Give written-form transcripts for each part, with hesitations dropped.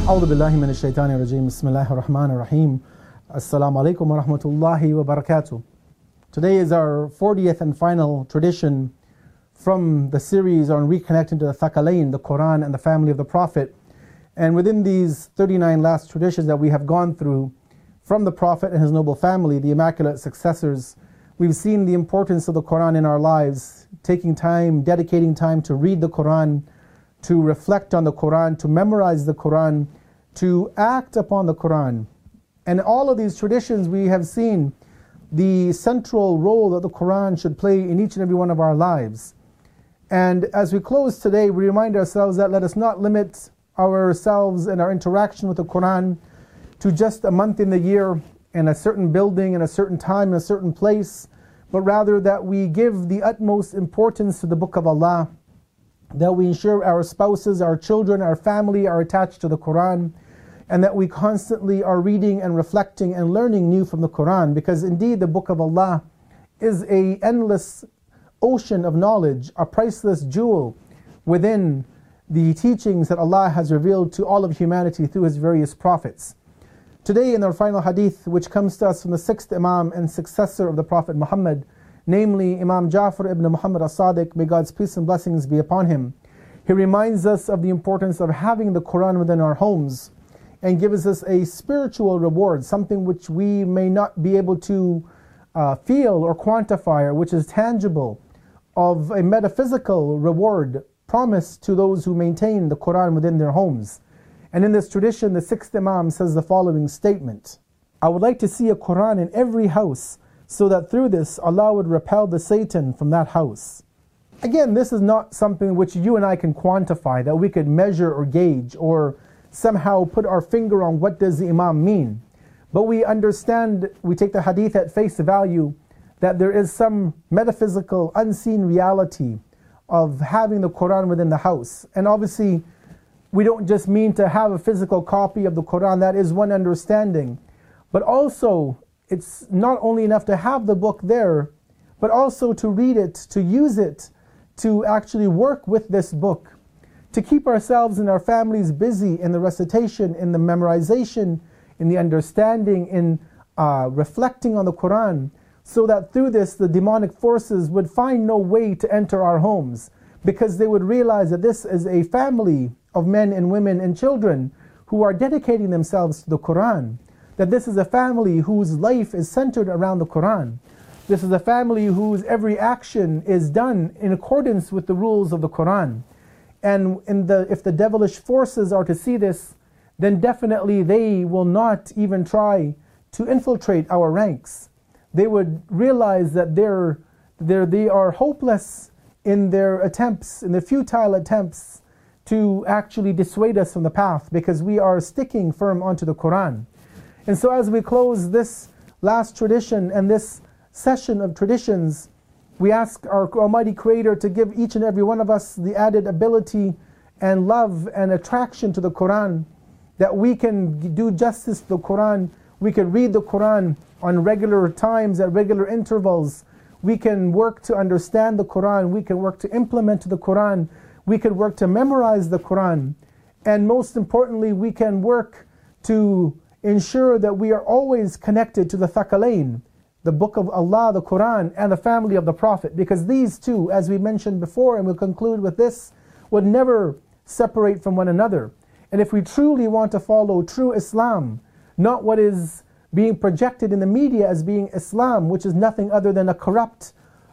أعوذ بالله من الشيطان الرجيم. بسم الله الرحمن الرحيم. Assalamu alaikum wa rahmatullahi wa barakatuh. Today is our 40th and final tradition from the series on reconnecting to the Thaqalain, the Quran and the family of the Prophet. And within these 39 last traditions that we have gone through from the Prophet and his noble family, the immaculate successors, we've seen the importance of the Quran in our lives, taking time, dedicating time to read the Quran, to reflect on the Quran, to memorize the Quran, to act upon the Quran. And all of these traditions we have seen the central role that the Quran should play in each and every one of our lives. And as we close today, we remind ourselves that let us not limit ourselves and our interaction with the Quran to just a month in the year, in a certain building, in a certain time, in a certain place, but rather that we give the utmost importance to the Book of Allah, that we ensure our spouses, our children, our family are attached to the Quran, and that we constantly are reading and reflecting and learning new from the Quran, because indeed the Book of Allah is an endless ocean of knowledge, a priceless jewel within the teachings that Allah has revealed to all of humanity through His various prophets. Today in our final hadith, which comes to us from the 6th Imam and successor of the Prophet Muhammad, namely Imam Ja'far ibn Muhammad as-Sadiq, may God's peace and blessings be upon him, he reminds us of the importance of having the Quran within our homes, and gives us a spiritual reward, something which we may not be able to feel or quantify, or which is tangible, of a metaphysical reward promised to those who maintain the Quran within their homes. And in this tradition, the 6th Imam says the following statement: I would like to see a Quran in every house, so that through this Allah would repel the Satan from that house. Again, this is not something which you and I can quantify, that we could measure or gauge or somehow put our finger on what does the Imam mean. But we understand, we take the hadith at face value, that there is some metaphysical, unseen reality of having the Quran within the house. And obviously, we don't just mean to have a physical copy of the Quran, that is one understanding. But also, it's not only enough to have the book there, but also to read it, to use it, to actually work with this book, to keep ourselves and our families busy in the recitation, in the memorization, in the understanding, in reflecting on the Quran, so that through this the demonic forces would find no way to enter our homes, because they would realize that this is a family of men and women and children who are dedicating themselves to the Quran, that this is a family whose life is centered around the Quran. This is a family whose every action is done in accordance with the rules of the Quran. And if the devilish forces are to see this, then definitely they will not even try to infiltrate our ranks. They would realize that they are hopeless in their attempts, in their futile attempts to actually dissuade us from the path, because we are sticking firm onto the Quran. And so as we close this last tradition and this session of traditions, we ask our Almighty Creator to give each and every one of us the added ability and love and attraction to the Quran, that we can do justice to the Quran, we can read the Quran on regular times, at regular intervals, we can work to understand the Quran, we can work to implement the Quran, we can work to memorize the Quran, and most importantly, we can work to ensure that we are always connected to the Thaqalain, the Book of Allah, the Quran, and the family of the Prophet, because these two, as we mentioned before, and we'll conclude with this, would never separate from one another. And if we truly want to follow true Islam, not what is being projected in the media as being Islam, which is nothing other than a corrupt,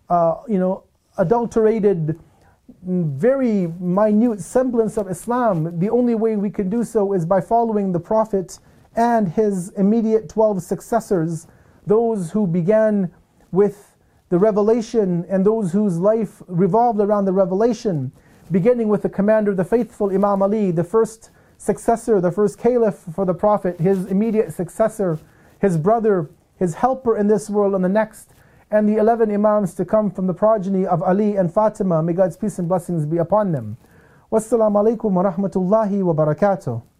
adulterated, very minute semblance of Islam, the only way we can do so is by following the Prophet and his immediate 12 successors, those who began with the revelation and those whose life revolved around the revelation, beginning with the commander of the faithful, Imam Ali, the first successor, the first caliph for the Prophet, his immediate successor, his brother, his helper in this world and the next, and the 11 Imams to come from the progeny of Ali and Fatima. May God's peace and blessings be upon them. Wassalamu alaikum wa rahmatullahi wa barakatuh.